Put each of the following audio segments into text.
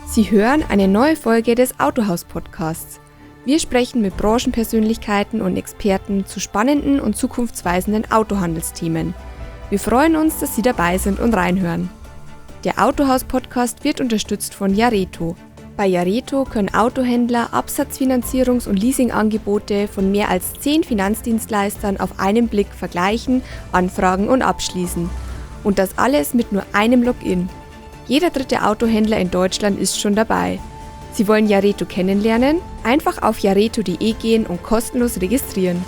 Sie hören eine neue Folge des Autohaus-Podcasts. Wir sprechen mit Branchenpersönlichkeiten und Experten zu spannenden und zukunftsweisenden Autohandelsthemen. Wir freuen uns, dass Sie dabei sind und reinhören. Der Autohaus-Podcast wird unterstützt von Jareto. Bei Jareto können Autohändler Absatzfinanzierungs- und Leasingangebote von mehr als 10 Finanzdienstleistern auf einen Blick vergleichen, anfragen und abschließen. Und das alles mit nur einem Login. Jeder dritte Autohändler in Deutschland ist schon dabei. Sie wollen Jareto kennenlernen? Einfach auf jareto.de gehen und kostenlos registrieren.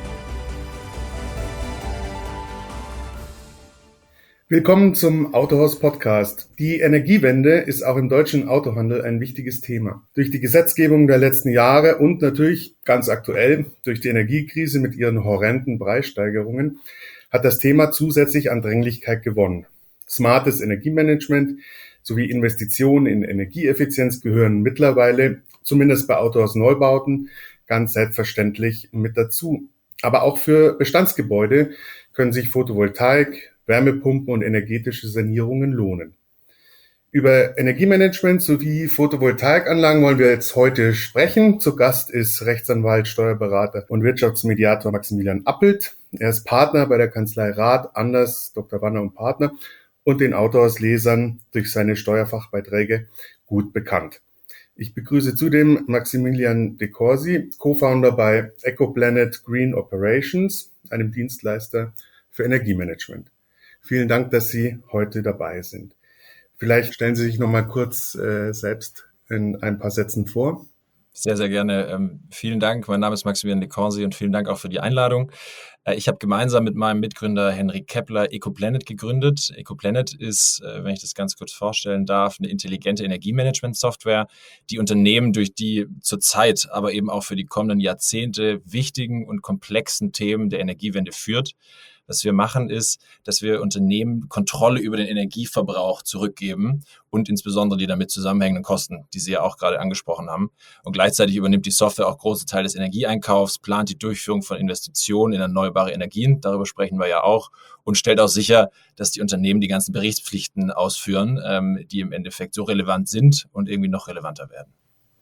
Willkommen zum Autohaus-Podcast. Die Energiewende ist auch im deutschen Autohandel ein wichtiges Thema. Durch die Gesetzgebung der letzten Jahre und natürlich ganz aktuell durch die Energiekrise mit ihren horrenden Preissteigerungen hat das Thema zusätzlich an Dringlichkeit gewonnen. Smartes Energiemanagement sowie Investitionen in Energieeffizienz gehören mittlerweile, zumindest bei Autohaus-Neubauten, ganz selbstverständlich mit dazu. Aber auch für Bestandsgebäude können sich Photovoltaik, Wärmepumpen und energetische Sanierungen lohnen. Über Energiemanagement sowie Photovoltaikanlagen wollen wir jetzt heute sprechen. Zu Gast ist Rechtsanwalt, Steuerberater und Wirtschaftsmediator Maximilian Appelt. Er ist Partner bei der Kanzlei Rath, Anders, Dr. Wanner und Partner und den Autohauslesern durch seine Steuerfachbeiträge gut bekannt. Ich begrüße zudem Maximilian De Corsi, Co-Founder bei EcoPlanet Green Operations, einem Dienstleister für Energiemanagement. Vielen Dank, dass Sie heute dabei sind. Vielleicht stellen Sie sich noch mal kurz selbst in ein paar Sätzen vor. Sehr, sehr gerne. Vielen Dank. Mein Name ist Maximilian De Corsi und vielen Dank auch für die Einladung. Ich habe gemeinsam mit meinem Mitgründer Henrik Kepler EcoPlanet gegründet. EcoPlanet ist, wenn ich das ganz kurz vorstellen darf, eine intelligente Energiemanagement-Software, die Unternehmen durch die zurzeit, aber eben auch für die kommenden Jahrzehnte wichtigen und komplexen Themen der Energiewende führt. Was wir machen ist, dass wir Unternehmen Kontrolle über den Energieverbrauch zurückgeben und insbesondere die damit zusammenhängenden Kosten, die Sie ja auch gerade angesprochen haben. Und gleichzeitig übernimmt die Software auch große Teile des Energieeinkaufs, plant die Durchführung von Investitionen in erneuerbare Energien, darüber sprechen wir ja auch, und stellt auch sicher, dass die Unternehmen die ganzen Berichtspflichten ausführen, die im Endeffekt so relevant sind und irgendwie noch relevanter werden.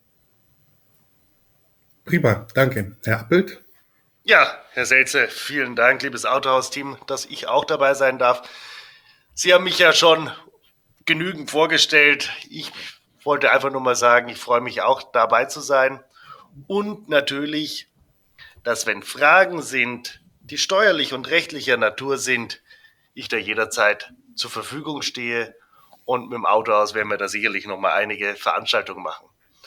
Prima, danke. Herr Appelt? Ja, Herr Selze, vielen Dank, liebes Autohaus-Team, dass ich auch dabei sein darf. Sie haben mich ja schon genügend vorgestellt. Ich wollte einfach nur mal sagen, ich freue mich auch dabei zu sein. Und natürlich, dass wenn Fragen sind, die steuerlich und rechtlicher Natur sind, ich da jederzeit zur Verfügung stehe. Und mit dem Autohaus werden wir da sicherlich nochmal einige Veranstaltungen machen.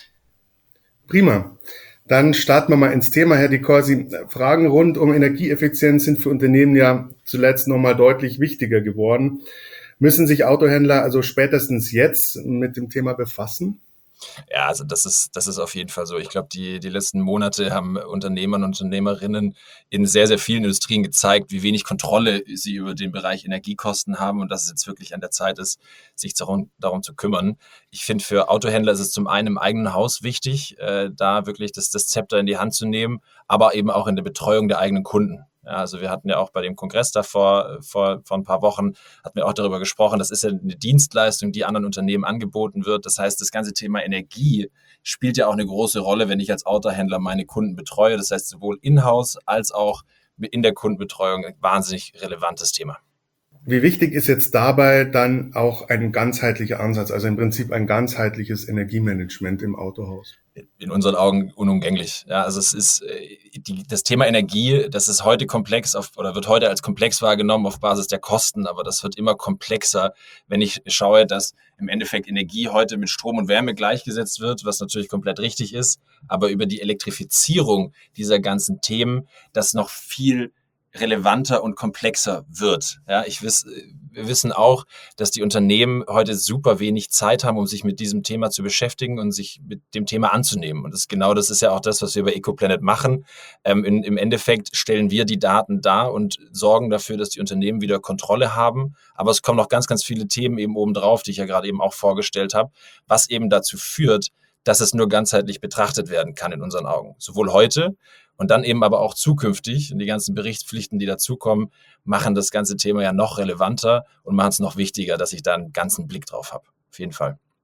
Prima. Dann starten wir mal ins Thema, Herr De Corsi. Fragen rund um Energieeffizienz sind für Unternehmen ja zuletzt nochmal deutlich wichtiger geworden. Müssen sich Autohändler also spätestens jetzt mit dem Thema befassen? Ja, also das ist auf jeden Fall so. Ich glaube, die letzten Monate haben Unternehmer und Unternehmerinnen in sehr, sehr vielen Industrien gezeigt, wie wenig Kontrolle sie über den Bereich Energiekosten haben und dass es jetzt wirklich an der Zeit ist, sich darum zu kümmern. Ich finde, für Autohändler ist es zum einen im eigenen Haus wichtig, da wirklich das Zepter in die Hand zu nehmen, aber eben auch in der Betreuung der eigenen Kunden. Ja, also wir hatten ja auch bei dem Kongress davor, vor ein paar Wochen, hatten wir auch darüber gesprochen, das ist ja eine Dienstleistung, die anderen Unternehmen angeboten wird. Das heißt, das ganze Thema Energie spielt ja auch eine große Rolle, wenn ich als Autohändler meine Kunden betreue. Das heißt, sowohl in-house als auch in der Kundenbetreuung ein wahnsinnig relevantes Thema. Wie wichtig ist jetzt dabei dann auch ein ganzheitlicher Ansatz, also im Prinzip ein ganzheitliches Energiemanagement im Autohaus? In unseren Augen unumgänglich. Ja, also es ist das Thema Energie, das ist heute komplex oder wird heute als komplex wahrgenommen auf Basis der Kosten, aber das wird immer komplexer, wenn ich schaue, dass im Endeffekt Energie heute mit Strom und Wärme gleichgesetzt wird, was natürlich komplett richtig ist, aber über die Elektrifizierung dieser ganzen Themen, das noch viel relevanter und komplexer wird. Ja, wir wissen auch, dass die Unternehmen heute super wenig Zeit haben, um sich mit diesem Thema zu beschäftigen und sich mit dem Thema anzunehmen. Und das ist ja auch das, was wir bei EcoPlanet machen. Im Endeffekt stellen wir die Daten dar und sorgen dafür, dass die Unternehmen wieder Kontrolle haben. Aber es kommen noch ganz, ganz viele Themen eben obendrauf, die ich ja gerade eben auch vorgestellt habe, was eben dazu führt, dass es nur ganzheitlich betrachtet werden kann in unseren Augen. Sowohl heute und dann eben aber auch zukünftig. Und die ganzen Berichtspflichten, die dazukommen, machen das ganze Thema ja noch relevanter und machen es noch wichtiger, dass ich da einen ganzen Blick drauf habe. Auf jeden Fall.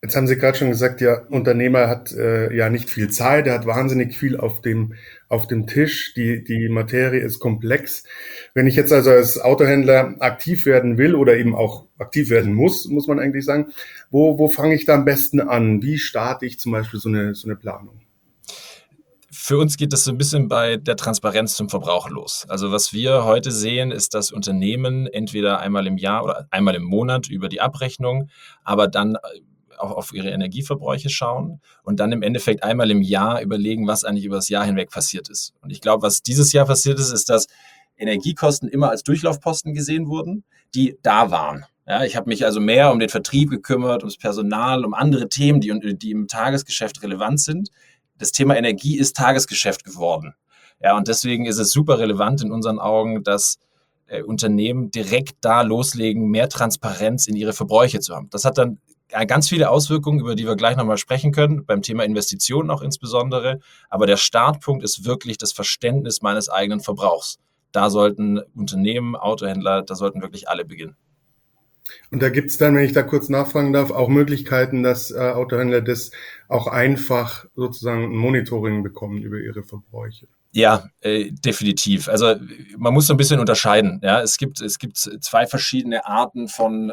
Jetzt haben Sie gerade schon gesagt, der Unternehmer hat ja nicht viel Zeit, er hat wahnsinnig viel auf dem Tisch, die Materie ist komplex. Wenn ich jetzt also als Autohändler aktiv werden will oder eben auch aktiv werden muss man eigentlich sagen, wo fange ich da am besten an? Wie starte ich zum Beispiel so eine Planung? Für uns geht das so ein bisschen bei der Transparenz zum Verbraucher los. Also was wir heute sehen, ist, dass Unternehmen entweder einmal im Jahr oder einmal im Monat über die Abrechnung, aber dann auch auf ihre Energieverbräuche schauen und dann im Endeffekt einmal im Jahr überlegen, was eigentlich über das Jahr hinweg passiert ist. Und ich glaube, was dieses Jahr passiert ist, dass Energiekosten immer als Durchlaufposten gesehen wurden, die da waren. Ja, ich habe mich also mehr um den Vertrieb gekümmert, ums Personal, um andere Themen, die im Tagesgeschäft relevant sind. Das Thema Energie ist Tagesgeschäft geworden. Ja, und deswegen ist es super relevant in unseren Augen, dass Unternehmen direkt da loslegen, mehr Transparenz in ihre Verbräuche zu haben. Das hat dann ganz viele Auswirkungen, über die wir gleich nochmal sprechen können, beim Thema Investitionen auch insbesondere. Aber der Startpunkt ist wirklich das Verständnis meines eigenen Verbrauchs. Da sollten Unternehmen, Autohändler, da sollten wirklich alle beginnen. Und da gibt's dann, wenn ich da kurz nachfragen darf, auch Möglichkeiten, dass Autohändler das auch einfach sozusagen ein Monitoring bekommen über ihre Verbräuche. Ja, definitiv. Also man muss so ein bisschen unterscheiden. Ja, es gibt zwei verschiedene Arten von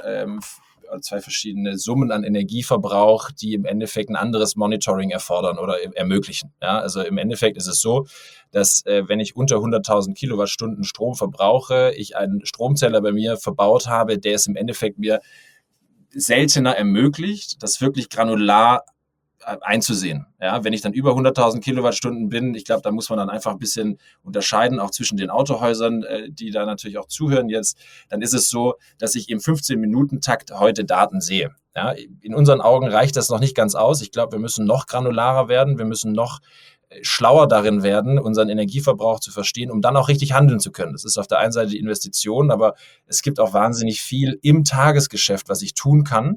zwei verschiedene Summen an Energieverbrauch, die im Endeffekt ein anderes Monitoring erfordern oder ermöglichen. Ja, also im Endeffekt ist es so, dass wenn ich unter 100.000 Kilowattstunden Strom verbrauche, ich einen Stromzähler bei mir verbaut habe, der es im Endeffekt mir seltener ermöglicht, das wirklich granular einzusehen. Ja, wenn ich dann über 100.000 Kilowattstunden bin, ich glaube, da muss man dann einfach ein bisschen unterscheiden, auch zwischen den Autohäusern, die da natürlich auch zuhören jetzt, dann ist es so, dass ich im 15-Minuten-Takt heute Daten sehe. Ja, in unseren Augen reicht das noch nicht ganz aus. Ich glaube, wir müssen noch granularer werden, wir müssen noch schlauer darin werden, unseren Energieverbrauch zu verstehen, um dann auch richtig handeln zu können. Das ist auf der einen Seite die Investition, aber es gibt auch wahnsinnig viel im Tagesgeschäft, was ich tun kann,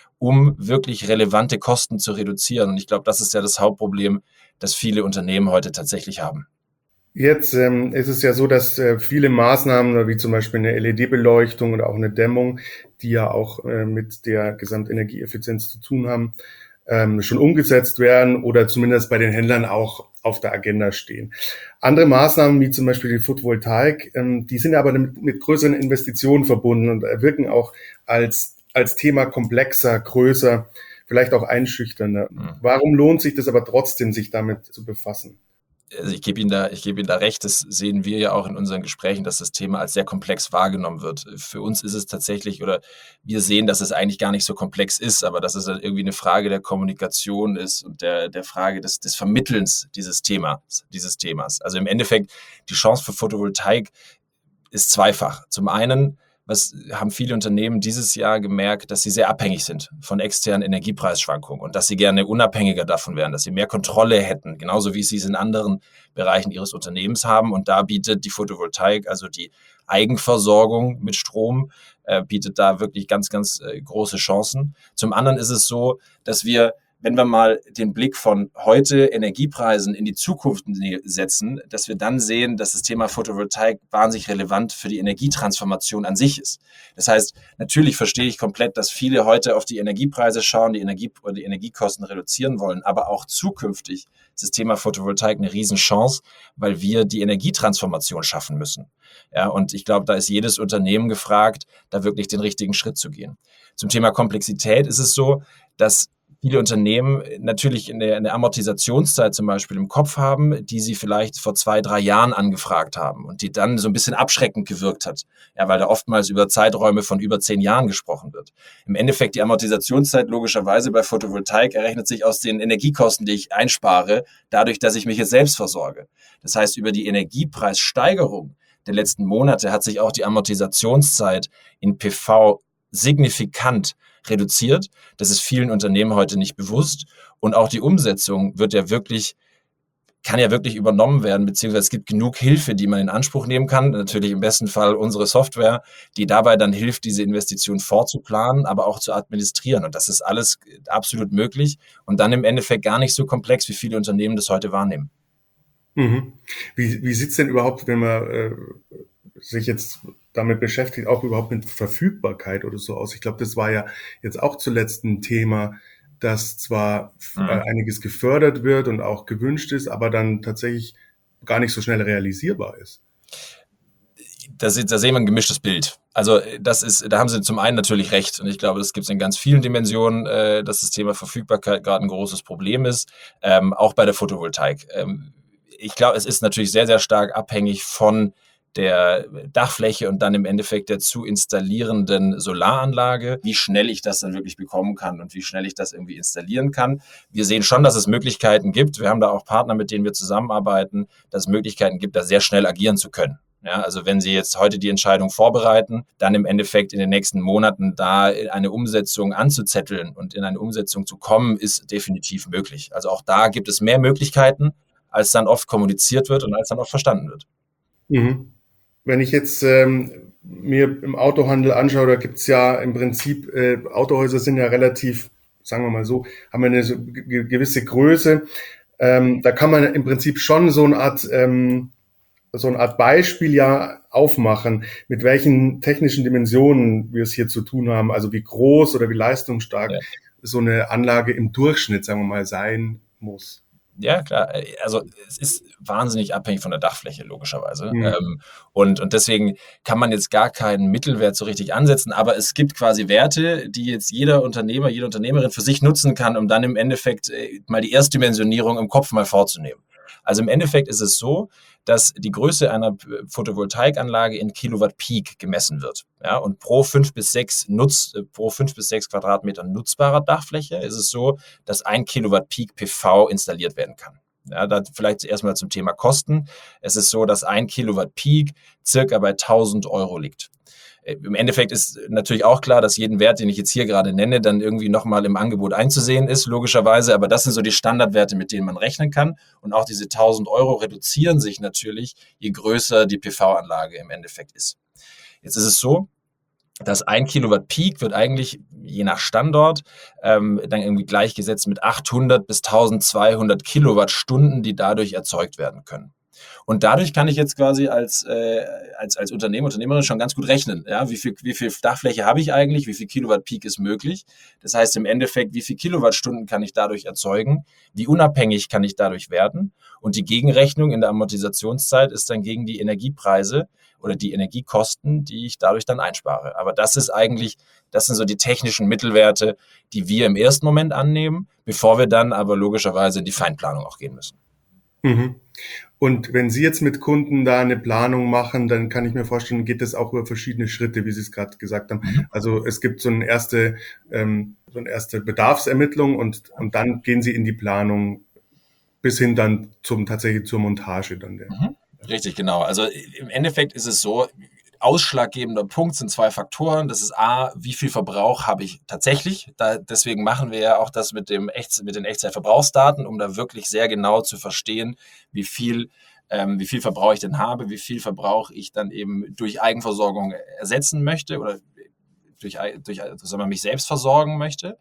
um wirklich relevante Kosten zu reduzieren. Und ich glaube, das ist ja das Hauptproblem, das viele Unternehmen heute tatsächlich haben. Jetzt ist es ja so, dass viele Maßnahmen, wie zum Beispiel eine LED-Beleuchtung oder auch eine Dämmung, die ja auch mit der Gesamtenergieeffizienz zu tun haben, schon umgesetzt werden oder zumindest bei den Händlern auch auf der Agenda stehen. Andere Maßnahmen, wie zum Beispiel die Photovoltaik, die sind aber mit größeren Investitionen verbunden und wirken auch als Thema komplexer, größer, vielleicht auch einschüchternder. Warum lohnt sich das aber trotzdem, sich damit zu befassen? Also ich gebe Ihnen da recht, das sehen wir ja auch in unseren Gesprächen, dass das Thema als sehr komplex wahrgenommen wird. Für uns ist es tatsächlich, oder wir sehen, dass es eigentlich gar nicht so komplex ist, aber dass es irgendwie eine Frage der Kommunikation ist und der Frage des Vermittelns dieses Themas. Also im Endeffekt, die Chance für Photovoltaik ist zweifach. Zum einen, was haben viele Unternehmen dieses Jahr gemerkt, dass sie sehr abhängig sind von externen Energiepreisschwankungen und dass sie gerne unabhängiger davon wären, dass sie mehr Kontrolle hätten, genauso wie sie es in anderen Bereichen ihres Unternehmens haben. Und da bietet die Photovoltaik, also die Eigenversorgung mit Strom, bietet da wirklich ganz, ganz große Chancen. Zum anderen ist es so, dass wir, wenn wir mal den Blick von heute Energiepreisen in die Zukunft setzen, dass wir dann sehen, dass das Thema Photovoltaik wahnsinnig relevant für die Energietransformation an sich ist. Das heißt, natürlich verstehe ich komplett, dass viele heute auf die Energiepreise schauen, die Energiekosten reduzieren wollen, aber auch zukünftig ist das Thema Photovoltaik eine Riesenchance, weil wir die Energietransformation schaffen müssen. Ja, und ich glaube, da ist jedes Unternehmen gefragt, da wirklich den richtigen Schritt zu gehen. Zum Thema Komplexität ist es so, dass viele Unternehmen natürlich eine Amortisationszeit zum Beispiel im Kopf haben, die sie vielleicht vor 2-3 Jahren angefragt haben und die dann so ein bisschen abschreckend gewirkt hat, ja, weil da oftmals über Zeiträume von über 10 Jahren gesprochen wird. Im Endeffekt die Amortisationszeit logischerweise bei Photovoltaik errechnet sich aus den Energiekosten, die ich einspare, dadurch, dass ich mich jetzt selbst versorge. Das heißt, über die Energiepreissteigerung der letzten Monate hat sich auch die Amortisationszeit in PV signifikant reduziert. Das ist vielen Unternehmen heute nicht bewusst. Und auch die Umsetzung kann ja wirklich übernommen werden, beziehungsweise es gibt genug Hilfe, die man in Anspruch nehmen kann. Natürlich im besten Fall unsere Software, die dabei dann hilft, diese Investition vorzuplanen, aber auch zu administrieren. Und das ist alles absolut möglich und dann im Endeffekt gar nicht so komplex, wie viele Unternehmen das heute wahrnehmen. Mhm. Wie sieht's denn überhaupt, wenn man sich jetzt damit beschäftigt, auch überhaupt mit Verfügbarkeit oder so aus? Ich glaube, das war ja jetzt auch zuletzt ein Thema, dass zwar einiges gefördert wird und auch gewünscht ist, aber dann tatsächlich gar nicht so schnell realisierbar ist? Da sehen wir ein gemischtes Bild. Also da haben Sie zum einen natürlich recht, und ich glaube, das gibt es in ganz vielen Dimensionen, dass das Thema Verfügbarkeit gerade ein großes Problem ist, auch bei der Photovoltaik. Ich glaube, es ist natürlich sehr, sehr stark abhängig von der Dachfläche und dann im Endeffekt der zu installierenden Solaranlage, wie schnell ich das dann wirklich bekommen kann und wie schnell ich das irgendwie installieren kann. Wir sehen schon, dass es Möglichkeiten gibt. Wir haben da auch Partner, mit denen wir zusammenarbeiten, dass es Möglichkeiten gibt, da sehr schnell agieren zu können. Ja, also wenn Sie jetzt heute die Entscheidung vorbereiten, dann im Endeffekt in den nächsten Monaten da eine Umsetzung anzuzetteln und in eine Umsetzung zu kommen, ist definitiv möglich. Also auch da gibt es mehr Möglichkeiten, als dann oft kommuniziert wird und als dann oft verstanden wird. Mhm. Wenn ich jetzt mir im Autohandel anschaue, da gibt's ja im Prinzip, Autohäuser sind ja relativ, sagen wir mal so, haben eine so gewisse Größe. Da kann man im Prinzip schon so eine Art Beispiel ja aufmachen, mit welchen technischen Dimensionen wir es hier zu tun haben, also wie groß oder wie leistungsstark so eine Anlage im Durchschnitt, sagen wir mal, sein muss. Ja, klar. Also es ist wahnsinnig abhängig von der Dachfläche, logischerweise. Und deswegen kann man jetzt gar keinen Mittelwert so richtig ansetzen, aber es gibt quasi Werte, die jetzt jeder Unternehmer, jede Unternehmerin für sich nutzen kann, um dann im Endeffekt mal die Erstdimensionierung im Kopf mal vorzunehmen. Also im Endeffekt ist es so, dass die Größe einer Photovoltaikanlage in Kilowatt Peak gemessen wird. Ja, und pro 5 bis 6 Quadratmeter nutzbarer Dachfläche ist es so, dass 1 Kilowatt Peak PV installiert werden kann. Ja, da vielleicht erstmal zum Thema Kosten. Es ist so, dass 1 Kilowatt Peak circa bei 1.000 Euro liegt. Im Endeffekt ist natürlich auch klar, dass jeden Wert, den ich jetzt hier gerade nenne, dann irgendwie nochmal im Angebot einzusehen ist, logischerweise. Aber das sind so die Standardwerte, mit denen man rechnen kann. Und auch diese 1.000 Euro reduzieren sich natürlich, je größer die PV-Anlage im Endeffekt ist. Jetzt ist es so, dass 1 Kilowatt Peak wird eigentlich je nach Standort dann irgendwie gleichgesetzt mit 800 bis 1.200 Kilowattstunden, die dadurch erzeugt werden können. Und dadurch kann ich jetzt quasi als Unternehmer, Unternehmerin schon ganz gut rechnen. Ja, wie viel Dachfläche habe ich eigentlich? Wie viel Kilowatt Peak ist möglich? Das heißt im Endeffekt, wie viel Kilowattstunden kann ich dadurch erzeugen? Wie unabhängig kann ich dadurch werden? Und die Gegenrechnung in der Amortisationszeit ist dann gegen die Energiepreise oder die Energiekosten, die ich dadurch dann einspare. Aber das sind so die technischen Mittelwerte, die wir im ersten Moment annehmen, bevor wir dann aber logischerweise in die Feinplanung auch gehen müssen. Mhm. Und wenn Sie jetzt mit Kunden da eine Planung machen, dann kann ich mir vorstellen, geht das auch über verschiedene Schritte, wie Sie es gerade gesagt haben. Also es gibt so eine erste Bedarfsermittlung und dann gehen Sie in die Planung bis hin dann tatsächlich zur Montage dann. Richtig, genau. Also im Endeffekt ist es so, ausschlaggebender Punkt sind 2 Faktoren. Das ist A, wie viel Verbrauch habe ich tatsächlich? Deswegen machen wir ja auch das mit den Echtzeitverbrauchsdaten, um da wirklich sehr genau zu verstehen, wie viel Verbrauch ich denn habe, wie viel Verbrauch ich dann eben durch Eigenversorgung ersetzen möchte oder dass man mich selbst versorgen möchte.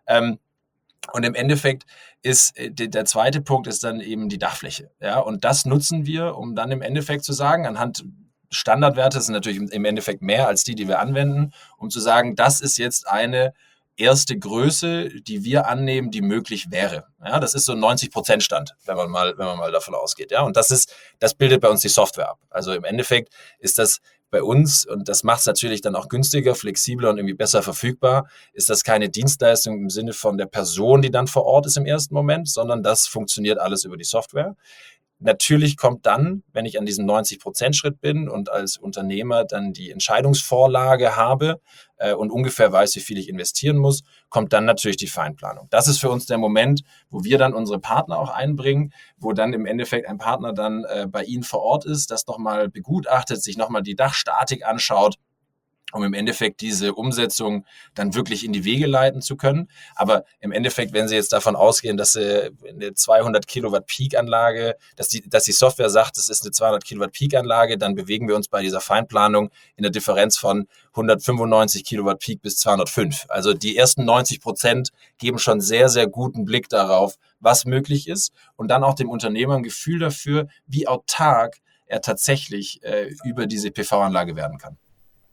Und im Endeffekt ist der zweite Punkt ist dann eben die Dachfläche. Ja? Und das nutzen wir, um dann im Endeffekt zu sagen, anhand Standardwerte sind natürlich im Endeffekt mehr als die wir anwenden, um zu sagen, das ist jetzt eine erste Größe, die wir annehmen, die möglich wäre. Ja, das ist so ein 90% Stand, wenn man mal davon ausgeht. Ja, und das bildet bei uns die Software ab. Also im Endeffekt ist das bei uns, und das macht es natürlich dann auch günstiger, flexibler und irgendwie besser verfügbar, ist das keine Dienstleistung im Sinne von der Person, die dann vor Ort ist im ersten Moment, sondern das funktioniert alles über die Software. Natürlich kommt dann, wenn ich an diesem 90%-Schritt bin und als Unternehmer dann die Entscheidungsvorlage habe und ungefähr weiß, wie viel ich investieren muss, kommt dann natürlich die Feinplanung. Das ist für uns der Moment, wo wir dann unsere Partner auch einbringen, wo dann im Endeffekt ein Partner dann bei Ihnen vor Ort ist, das nochmal begutachtet, sich nochmal die Dachstatik anschaut, um im Endeffekt diese Umsetzung dann wirklich in die Wege leiten zu können. Aber im Endeffekt, wenn Sie jetzt davon ausgehen, dass eine 200 Kilowatt Peak-Anlage, dass die Software sagt, das ist eine 200 Kilowatt Peak-Anlage, dann bewegen wir uns bei dieser Feinplanung in der Differenz von 195 Kilowatt Peak bis 205. Also die ersten 90% geben schon sehr, sehr guten Blick darauf, was möglich ist und dann auch dem Unternehmer ein Gefühl dafür, wie autark er tatsächlich über diese PV-Anlage werden kann.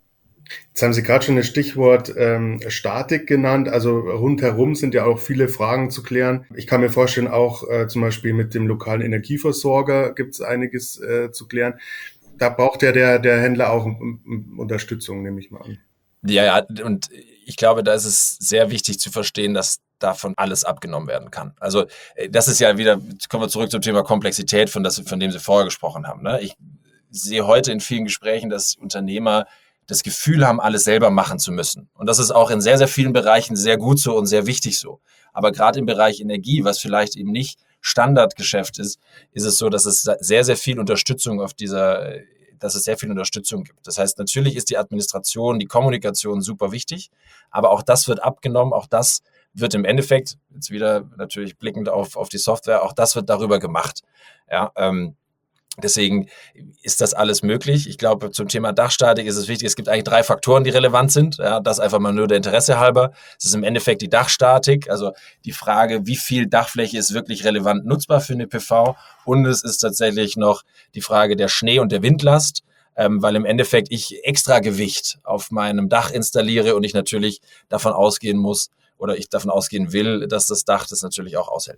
Jetzt haben Sie gerade schon das Stichwort Statik genannt. Also rundherum sind ja auch viele Fragen zu klären. Ich kann mir vorstellen, auch zum Beispiel mit dem lokalen Energieversorger gibt es einiges zu klären. Da braucht ja der Händler auch Unterstützung, nehme ich mal an. Ja, und ich glaube, da ist es sehr wichtig zu verstehen, dass davon alles abgenommen werden kann. Also das ist ja wieder, kommen wir zurück zum Thema Komplexität, von dem Sie vorher gesprochen haben. Ne? Ich sehe heute in vielen Gesprächen, dass Unternehmer das Gefühl haben, alles selber machen zu müssen. Und das ist auch in sehr, sehr vielen Bereichen sehr gut so und sehr wichtig so. Aber gerade im Bereich Energie, was vielleicht eben nicht Standardgeschäft ist, ist es so, dass es sehr, sehr viel Unterstützung dass es sehr viel Unterstützung gibt. Das heißt, natürlich ist die Administration, die Kommunikation super wichtig, aber auch das wird abgenommen, auch das wird im Endeffekt, jetzt wieder natürlich blickend auf die Software, auch das wird darüber gemacht. Ja, deswegen ist das alles möglich. Ich glaube, zum Thema Dachstatik ist es wichtig, es gibt eigentlich 3 Faktoren, die relevant sind. Ja, das einfach mal nur der Interesse halber. Es ist im Endeffekt die Dachstatik, also die Frage, wie viel Dachfläche ist wirklich relevant nutzbar für eine PV. Und es ist tatsächlich noch die Frage der Schnee- und der Windlast, weil im Endeffekt ich extra Gewicht auf meinem Dach installiere und ich natürlich davon ausgehen muss oder ich davon ausgehen will, dass das Dach das natürlich auch aushält.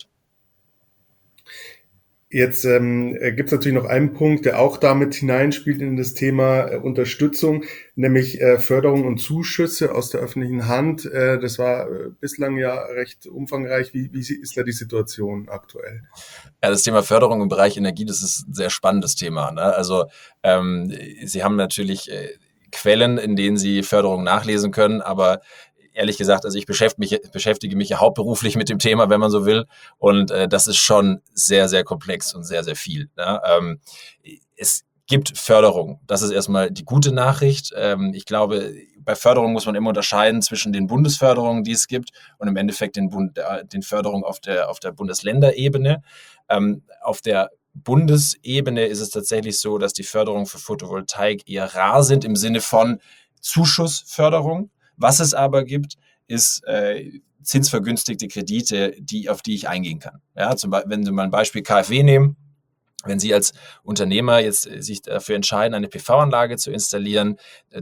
Jetzt gibt es natürlich noch einen Punkt, der auch damit hineinspielt in das Thema Unterstützung, nämlich Förderung und Zuschüsse aus der öffentlichen Hand. Das war bislang ja recht umfangreich. Wie ist da die Situation aktuell? Ja, das Thema Förderung im Bereich Energie, das ist ein sehr spannendes Thema. Ne? Also Sie haben natürlich Quellen, in denen Sie Förderung nachlesen können, aber ehrlich gesagt, also ich beschäftige mich ja hauptberuflich mit dem Thema, wenn man so will. Und das ist schon sehr, sehr komplex und sehr, sehr viel. Ne? Es gibt Förderung. Das ist erstmal die gute Nachricht. Ich glaube, bei Förderung muss man immer unterscheiden zwischen den Bundesförderungen, die es gibt, und im Endeffekt den Förderungen auf der Bundesländerebene. Auf der Bundesebene ist es tatsächlich so, dass die Förderungen für Photovoltaik eher rar sind im Sinne von Zuschussförderung. Was es aber gibt, ist zinsvergünstigte Kredite, auf die ich eingehen kann. Ja, wenn Sie mal ein Beispiel KfW nehmen, wenn Sie als Unternehmer jetzt sich dafür entscheiden, eine PV-Anlage zu installieren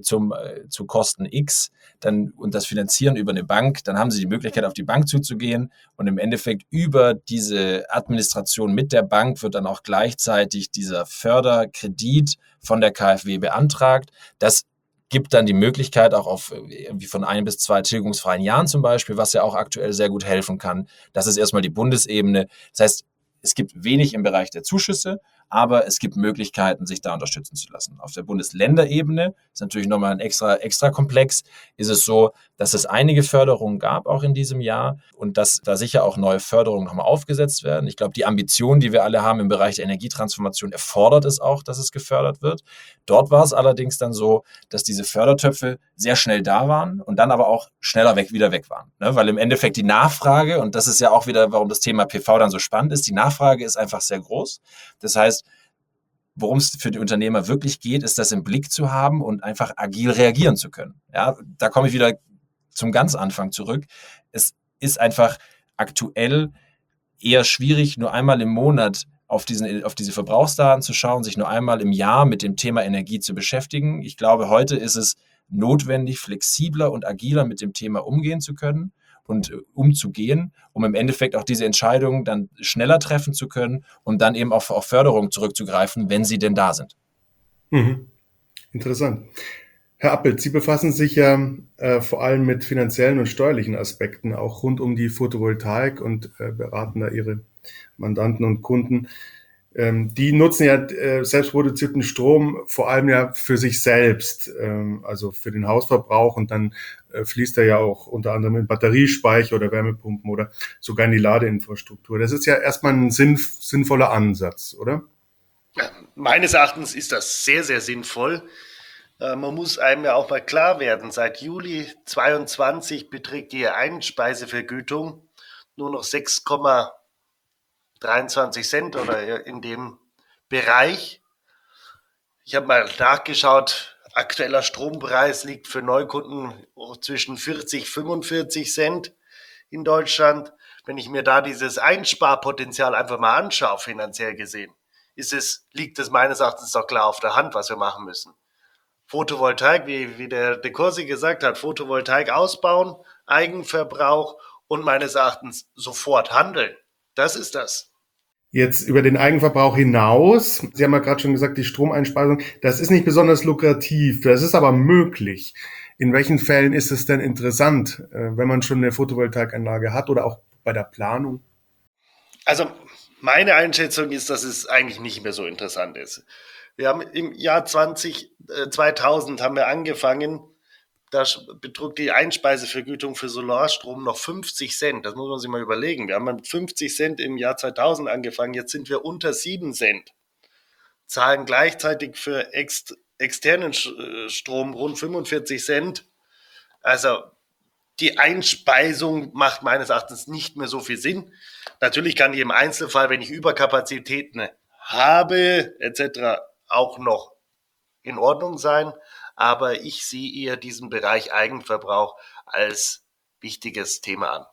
zu Kosten X und das finanzieren über eine Bank, dann haben Sie die Möglichkeit, auf die Bank zuzugehen und im Endeffekt über diese Administration mit der Bank wird dann auch gleichzeitig dieser Förderkredit von der KfW beantragt. Das gibt dann die Möglichkeit auch auf irgendwie von 1 bis 2 tilgungsfreien Jahren zum Beispiel, was ja auch aktuell sehr gut helfen kann. Das ist erstmal die Bundesebene. Das heißt, es gibt wenig im Bereich der Zuschüsse, aber es gibt Möglichkeiten, sich da unterstützen zu lassen. Auf der Bundesländerebene ist natürlich nochmal ein extra Komplex, ist es so, dass es einige Förderungen gab, auch in diesem Jahr, und dass da sicher auch neue Förderungen nochmal aufgesetzt werden. Ich glaube, die Ambition, die wir alle haben im Bereich der Energietransformation, erfordert es auch, dass es gefördert wird. Dort war es allerdings dann so, dass diese Fördertöpfe sehr schnell da waren und dann aber auch schneller wieder weg waren. Ne? Weil im Endeffekt die Nachfrage, und das ist ja auch wieder, warum das Thema PV dann so spannend ist, die Nachfrage ist einfach sehr groß. Das heißt, worum es für die Unternehmer wirklich geht, ist, das im Blick zu haben und einfach agil reagieren zu können. Ja, da komme ich wieder zum ganz Anfang zurück. Es ist einfach aktuell eher schwierig, nur einmal im Monat auf diese Verbrauchsdaten zu schauen, sich nur einmal im Jahr mit dem Thema Energie zu beschäftigen. Ich glaube, heute ist es notwendig, flexibler und agiler mit dem Thema umgehen zu können und umzugehen, um im Endeffekt auch diese Entscheidungen dann schneller treffen zu können und dann eben auch auf Förderung zurückzugreifen, wenn sie denn da sind. Mhm. Interessant. Herr Appelt, Sie befassen sich ja vor allem mit finanziellen und steuerlichen Aspekten, auch rund um die Photovoltaik und beraten da Ihre Mandanten und Kunden. Die nutzen ja selbstproduzierten Strom vor allem ja für sich selbst, also für den Hausverbrauch, und dann fließt er ja auch unter anderem in Batteriespeicher oder Wärmepumpen oder sogar in die Ladeinfrastruktur. Das ist ja erstmal ein sinnvoller Ansatz, oder? Meines Erachtens ist das sehr, sehr sinnvoll. Man muss einem ja auch mal klar werden, seit Juli 2022 beträgt die Einspeisevergütung nur noch 6,23 Cent oder in dem Bereich. Ich habe mal nachgeschaut, aktueller Strompreis liegt für Neukunden zwischen 40, 45 Cent in Deutschland. Wenn ich mir da dieses Einsparpotenzial einfach mal anschaue, finanziell gesehen, liegt es meines Erachtens doch klar auf der Hand, was wir machen müssen. Photovoltaik, wie der De Corsi gesagt hat, Photovoltaik ausbauen, Eigenverbrauch und meines Erachtens sofort handeln. Das ist das. Jetzt über den Eigenverbrauch hinaus, Sie haben ja gerade schon gesagt, die Stromeinspeisung, das ist nicht besonders lukrativ, das ist aber möglich. In welchen Fällen ist es denn interessant, wenn man schon eine Photovoltaikanlage hat oder auch bei der Planung? Also meine Einschätzung ist, dass es eigentlich nicht mehr so interessant ist. Wir haben im Jahr 2000 haben wir angefangen, da betrug die Einspeisevergütung für Solarstrom noch 50 Cent. Das muss man sich mal überlegen. Wir haben mit 50 Cent im Jahr 2000 angefangen, jetzt sind wir unter 7 Cent. Zahlen gleichzeitig für externen Strom rund 45 Cent. Also die Einspeisung macht meines Erachtens nicht mehr so viel Sinn. Natürlich kann die im Einzelfall, wenn ich Überkapazitäten habe, etc., auch noch in Ordnung sein. Aber ich sehe eher diesen Bereich Eigenverbrauch als wichtiges Thema an.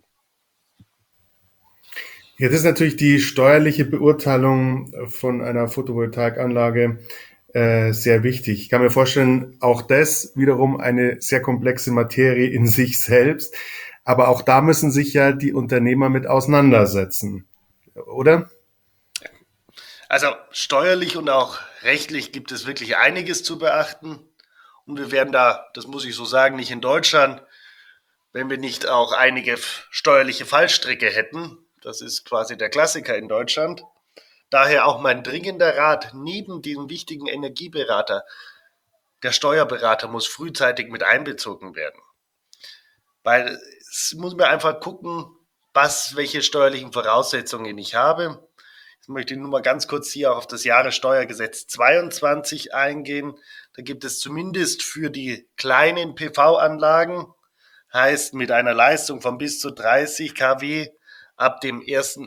Jetzt ist natürlich die steuerliche Beurteilung von einer Photovoltaikanlage sehr wichtig. Ich kann mir vorstellen, auch das wiederum eine sehr komplexe Materie in sich selbst. Aber auch da müssen sich ja die Unternehmer mit auseinandersetzen, oder? Also steuerlich und auch rechtlich gibt es wirklich einiges zu beachten. Und wir werden da, das muss ich so sagen, nicht in Deutschland, wenn wir nicht auch einige steuerliche Fallstricke hätten. Das ist quasi der Klassiker in Deutschland. Daher auch mein dringender Rat, neben diesem wichtigen Energieberater, der Steuerberater muss frühzeitig mit einbezogen werden. Weil es muss mir einfach gucken, welche steuerlichen Voraussetzungen ich habe. Jetzt möchte ich nur mal ganz kurz hier auch auf das Jahressteuergesetz 22 eingehen. Da gibt es zumindest für die kleinen PV-Anlagen, heißt mit einer Leistung von bis zu 30 kW, ab dem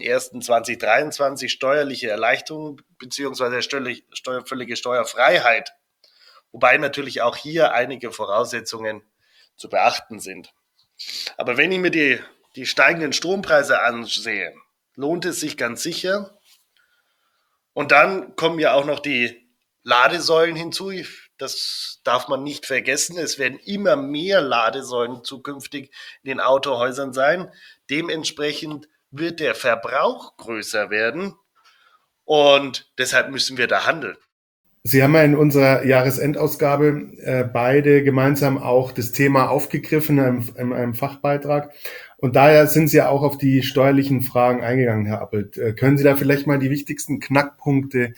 01.01.2023 steuerliche Erleichterung bzw. völlige Steuerfreiheit. Wobei natürlich auch hier einige Voraussetzungen zu beachten sind. Aber wenn ich mir die steigenden Strompreise ansehe, lohnt es sich ganz sicher. Und dann kommen ja auch noch die Ladesäulen hinzu. Das darf man nicht vergessen. Es werden immer mehr Ladesäulen zukünftig in den Autohäusern sein. Dementsprechend wird der Verbrauch größer werden und deshalb müssen wir da handeln. Sie haben ja in unserer Jahresendausgabe beide gemeinsam auch das Thema aufgegriffen in einem Fachbeitrag. Und daher sind Sie ja auch auf die steuerlichen Fragen eingegangen, Herr Appelt. Können Sie da vielleicht mal die wichtigsten Knackpunkte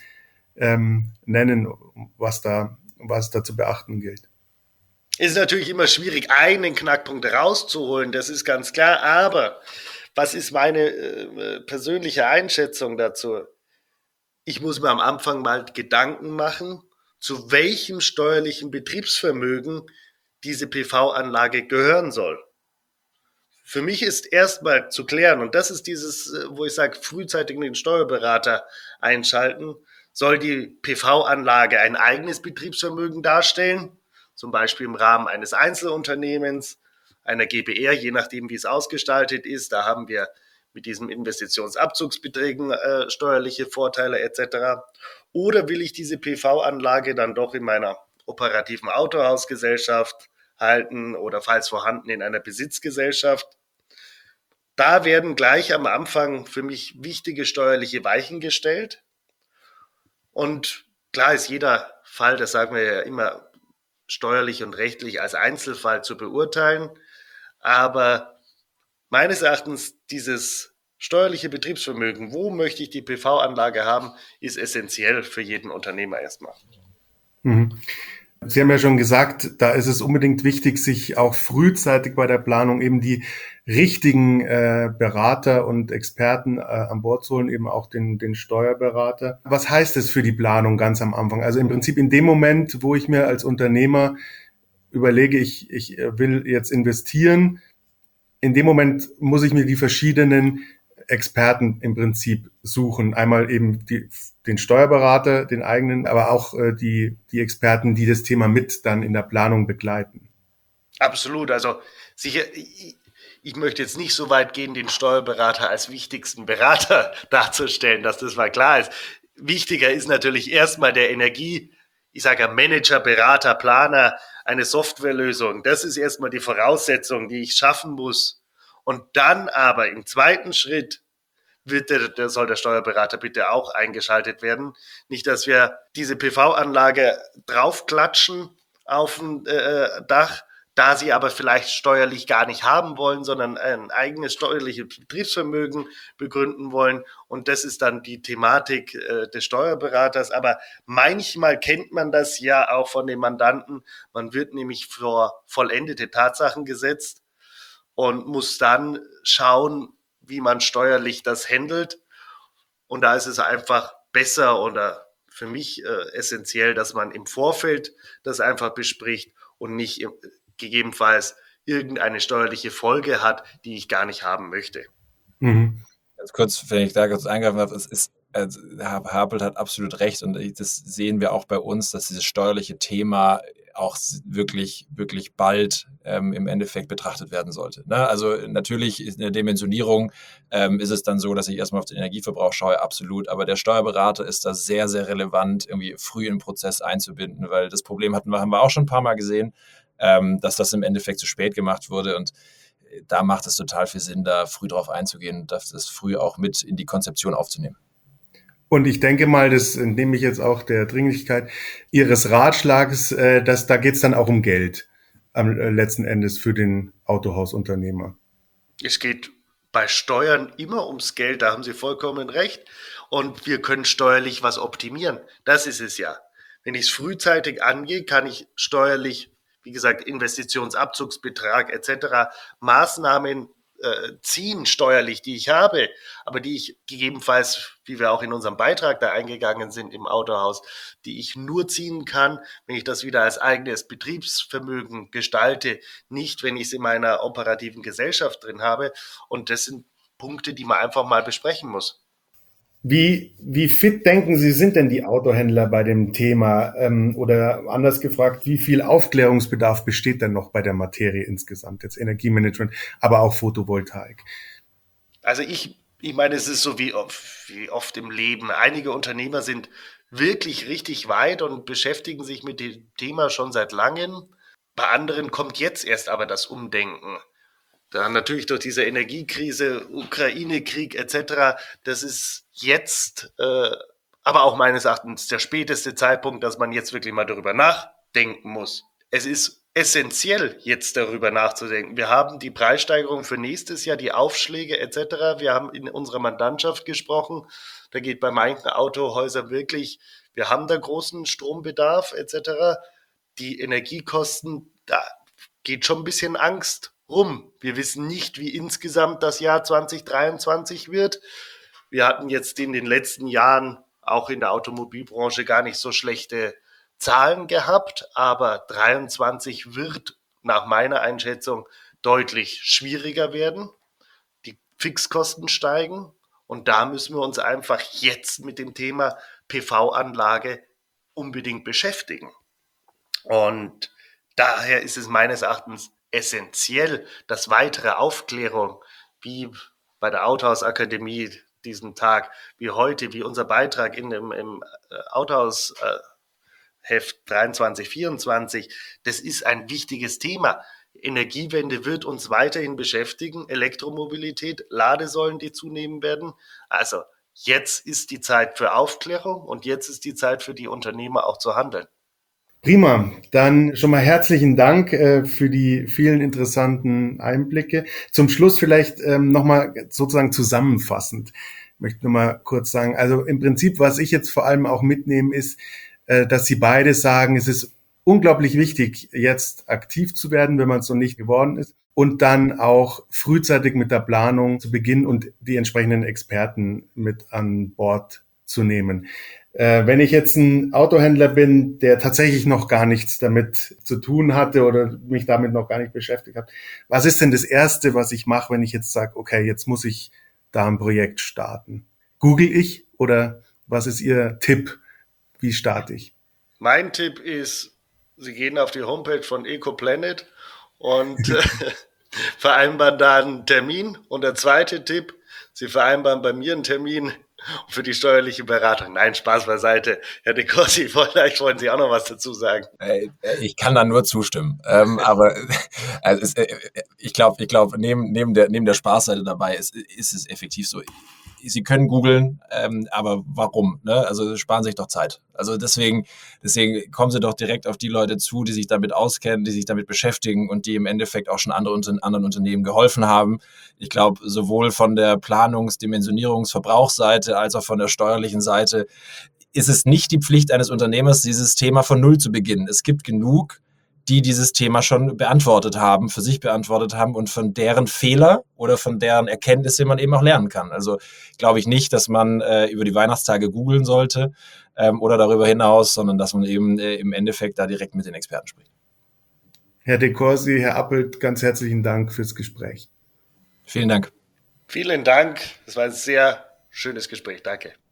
nennen, was da zu beachten gilt? Es ist natürlich immer schwierig, einen Knackpunkt rauszuholen, das ist ganz klar. Aber was ist meine persönliche Einschätzung dazu? Ich muss mir am Anfang mal Gedanken machen, zu welchem steuerlichen Betriebsvermögen diese PV-Anlage gehören soll. Für mich ist erstmal zu klären, und das ist dieses, wo ich sage, frühzeitig den Steuerberater einschalten, soll die PV-Anlage ein eigenes Betriebsvermögen darstellen, zum Beispiel im Rahmen eines Einzelunternehmens, einer GbR, je nachdem, wie es ausgestaltet ist. Da haben wir mit diesen Investitionsabzugsbeträgen steuerliche Vorteile etc. Oder will ich diese PV-Anlage dann doch in meiner operativen Autohausgesellschaft halten oder falls vorhanden in einer Besitzgesellschaft? Da werden gleich am Anfang für mich wichtige steuerliche Weichen gestellt. Und klar ist jeder Fall, das sagen wir ja immer, steuerlich und rechtlich als Einzelfall zu beurteilen. Aber meines Erachtens dieses steuerliche Betriebsvermögen, wo möchte ich die PV-Anlage haben, ist essentiell für jeden Unternehmer erstmal. Mhm. Sie haben ja schon gesagt, da ist es unbedingt wichtig, sich auch frühzeitig bei der Planung eben die richtigen Berater und Experten an Bord zu holen, eben auch den Steuerberater. Was heißt es für die Planung ganz am Anfang? Also im Prinzip in dem Moment, wo ich mir als Unternehmer überlege, ich will jetzt investieren, in dem Moment muss ich mir die verschiedenen Experten im Prinzip suchen. Einmal eben den Steuerberater, den eigenen, aber auch die Experten, die das Thema mit dann in der Planung begleiten. Absolut. Also sicher, ich möchte jetzt nicht so weit gehen, den Steuerberater als wichtigsten Berater darzustellen, dass das mal klar ist. Wichtiger ist natürlich erstmal der Energieinhaber ich sage ja Manager, Berater, Planer, eine Softwarelösung. Das ist erstmal die Voraussetzung, die ich schaffen muss. Und dann aber im zweiten Schritt soll der Steuerberater bitte auch eingeschaltet werden. Nicht, dass wir diese PV-Anlage draufklatschen auf dem Dach, da sie aber vielleicht steuerlich gar nicht haben wollen, sondern ein eigenes steuerliches Betriebsvermögen begründen wollen. Und das ist dann die Thematik des Steuerberaters. Aber manchmal kennt man das ja auch von den Mandanten. Man wird nämlich vor vollendete Tatsachen gesetzt und muss dann schauen, wie man steuerlich das handelt. Und da ist es einfach besser oder für mich essentiell, dass man im Vorfeld das einfach bespricht und nicht gegebenenfalls irgendeine steuerliche Folge hat, die ich gar nicht haben möchte. Mhm. Ganz kurz, wenn ich da kurz eingreifen darf, Herr Harpelt hat absolut recht und das sehen wir auch bei uns, dass dieses steuerliche Thema auch wirklich, wirklich bald im Endeffekt betrachtet werden sollte. Ne? Also natürlich in der Dimensionierung ist es dann so, dass ich erstmal auf den Energieverbrauch schaue, absolut, aber der Steuerberater ist da sehr, sehr relevant, irgendwie früh in den Prozess einzubinden, weil das Problem haben wir auch schon ein paar Mal gesehen, dass das im Endeffekt zu spät gemacht wurde und da macht es total viel Sinn, da früh drauf einzugehen und das früh auch mit in die Konzeption aufzunehmen. Und ich denke mal, das entnehme ich jetzt auch der Dringlichkeit Ihres Ratschlags, da geht es dann auch um Geld letzten Endes für den Autohausunternehmer. Es geht bei Steuern immer ums Geld, da haben Sie vollkommen recht. Und wir können steuerlich was optimieren. Das ist es ja. Wenn ich es frühzeitig angehe, kann ich steuerlich, wie gesagt, Investitionsabzugsbetrag etc. Maßnahmen ziehen steuerlich, die ich habe, aber die ich gegebenenfalls, wie wir auch in unserem Beitrag da eingegangen sind im Autohaus, die ich nur ziehen kann, wenn ich das wieder als eigenes Betriebsvermögen gestalte, nicht, wenn ich es in meiner operativen Gesellschaft drin habe. Und das sind Punkte, die man einfach mal besprechen muss. Wie fit denken Sie, sind denn die Autohändler bei dem Thema? Oder anders gefragt, wie viel Aufklärungsbedarf besteht denn noch bei der Materie insgesamt? Jetzt Energiemanagement, aber auch Photovoltaik. Also ich meine, es ist so wie oft im Leben. Einige Unternehmer sind wirklich richtig weit und beschäftigen sich mit dem Thema schon seit langem. Bei anderen kommt jetzt erst aber das Umdenken. Dann natürlich durch diese Energiekrise, Ukraine-Krieg etc., das ist jetzt, aber auch meines Erachtens der späteste Zeitpunkt, dass man jetzt wirklich mal darüber nachdenken muss. Es ist essentiell, jetzt darüber nachzudenken. Wir haben die Preissteigerung für nächstes Jahr, die Aufschläge etc. Wir haben in unserer Mandantschaft gesprochen. Da geht bei manchen Autohäusern wirklich, wir haben da großen Strombedarf etc. Die Energiekosten, da geht schon ein bisschen Angst rum. Wir wissen nicht, wie insgesamt das Jahr 2023 wird. Wir hatten jetzt in den letzten Jahren auch in der Automobilbranche gar nicht so schlechte Zahlen gehabt, aber 23 wird nach meiner Einschätzung deutlich schwieriger werden. Die Fixkosten steigen und da müssen wir uns einfach jetzt mit dem Thema PV-Anlage unbedingt beschäftigen. Und daher ist es meines Erachtens essentiell, dass weitere Aufklärung, wie bei der Autohausakademie diesen Tag, wie heute, wie unser Beitrag im Autohausheft 23, 24, das ist ein wichtiges Thema. Energiewende wird uns weiterhin beschäftigen, Elektromobilität, Ladesäulen, die zunehmen werden. Also jetzt ist die Zeit für Aufklärung und jetzt ist die Zeit für die Unternehmer auch zu handeln. Prima, dann schon mal herzlichen Dank für die vielen interessanten Einblicke. Zum Schluss vielleicht nochmal sozusagen zusammenfassend. Ich möchte nochmal kurz sagen, also im Prinzip, was ich jetzt vor allem auch mitnehme, ist, dass Sie beide sagen, es ist unglaublich wichtig, jetzt aktiv zu werden, wenn man es noch nicht geworden ist, und dann auch frühzeitig mit der Planung zu beginnen und die entsprechenden Experten mit an Bord zu nehmen. Wenn ich jetzt ein Autohändler bin, der tatsächlich noch gar nichts damit zu tun hatte oder mich damit noch gar nicht beschäftigt hat, was ist denn das Erste, was ich mache, wenn ich jetzt sage, okay, jetzt muss ich da ein Projekt starten? Google ich oder was ist Ihr Tipp? Wie starte ich? Mein Tipp ist, Sie gehen auf die Homepage von EcoPlanet und vereinbaren da einen Termin. Und der zweite Tipp, Sie vereinbaren bei mir einen Termin und für die steuerliche Beratung. Nein, Spaß beiseite. Herr De Corsi, vielleicht wollen Sie auch noch was dazu sagen. Ich kann da nur zustimmen. Aber ich glaube, neben der Spaßseite dabei ist es effektiv so. Sie können googeln, aber warum? Ne? Also sparen Sie sich doch Zeit. Also deswegen kommen Sie doch direkt auf die Leute zu, die sich damit auskennen, die sich damit beschäftigen und die im Endeffekt auch schon anderen Unternehmen geholfen haben. Ich glaube, sowohl von der Planungs-, Dimensionierungs-, Verbrauchsseite als auch von der steuerlichen Seite ist es nicht die Pflicht eines Unternehmers, dieses Thema von Null zu beginnen. Es gibt genug, die dieses Thema schon für sich beantwortet haben und von deren Fehler oder von deren Erkenntnisse man eben auch lernen kann. Also glaube ich nicht, dass man über die Weihnachtstage googeln sollte oder darüber hinaus, sondern dass man eben im Endeffekt da direkt mit den Experten spricht. Herr De Corsi, Herr Appelt, ganz herzlichen Dank fürs Gespräch. Vielen Dank. Vielen Dank. Das war ein sehr schönes Gespräch. Danke.